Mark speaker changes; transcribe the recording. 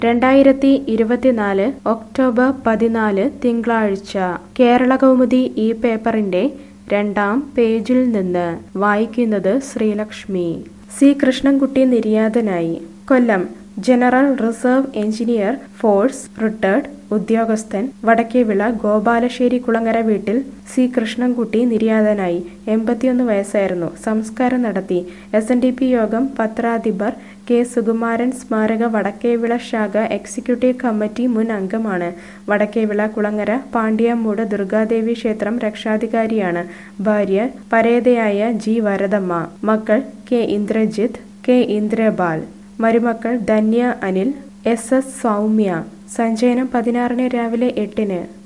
Speaker 1: 2024 October 14 തിങ്കളാഴ്ച കേരളകൗമുദി ഈ പേപ്പറിന്റെ 2-ാം പേജിൽ നിന്ന് വായിക്കുന്നത് ശ്രീലക്ഷ്മി. സി കൃഷ്ണൻകുട്ടി നിര്യാതനായി. Kollam general reserve engineer force retired ഉദ്യോഗസ്ഥൻ വടക്കേവിള ഗോപാലശ്ശേരി കുളങ്ങര വീട്ടിൽ സി കൃഷ്ണൻകുട്ടി നിര്യാതനായി. 81 വയസ്സായിരുന്നു. സംസ്കാരം നടത്തി. SNDP യോഗം പത്രാധിപർ കെ സുകുമാരൻ സ്മാരക വടക്കേവിള ശാഖ എക്സിക്യൂട്ടീവ് കമ്മിറ്റി മുൻ അംഗമാണ്. വടക്കേവിള കുളങ്ങര പാണ്ഡ്യാമൂട് ദുർഗാദേവി ക്ഷേത്രം രക്ഷാധികാരിയാണ്. ഭാര്യ പരേതയായ ജി വരദമ്മ. മക്കൾ കെ ഇന്ദ്രജിത്ത്, കെ ഇന്ദ്രപാൽ. മരുമക്കൾ ധന്യ അനിൽ, SS സൗമ്യ. സഞ്ചയനം 16 രാവിലെ 8.